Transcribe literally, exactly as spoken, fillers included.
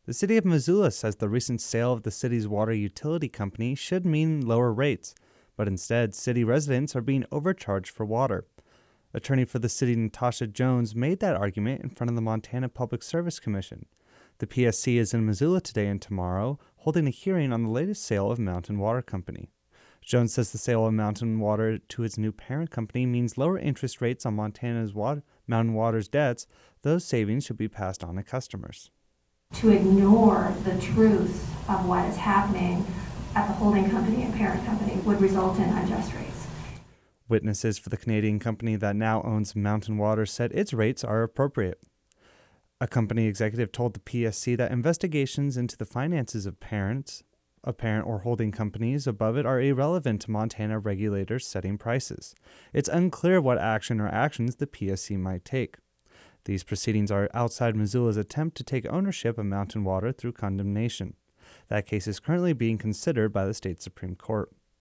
The city of Missoula says the recent sale of the city's water utility company should mean lower rates, but instead, city residents are being overcharged for water. Attorney for the city Natasha Jones made that argument in front of the Montana Public Service Commission. The P S C is in Missoula today and tomorrow, holding a hearing on the latest sale of Mountain Water Company. Jones says the sale of Mountain Water to its new parent company means lower interest rates on Montana's water, Mountain Water's debts. Those savings should be passed on to customers. To ignore the truth of what is happening at the holding company and parent company would result in unjust rates. Witnesses for the Canadian company that now owns Mountain Water said its rates are appropriate. A company executive told the P S C that investigations into the finances of parents, of parent or holding companies above it are irrelevant to Montana regulators setting prices. It's unclear what action or actions the P S C might take. These proceedings are outside Missoula's attempt to take ownership of Mountain Water through condemnation. That case is currently being considered by the state Supreme Court.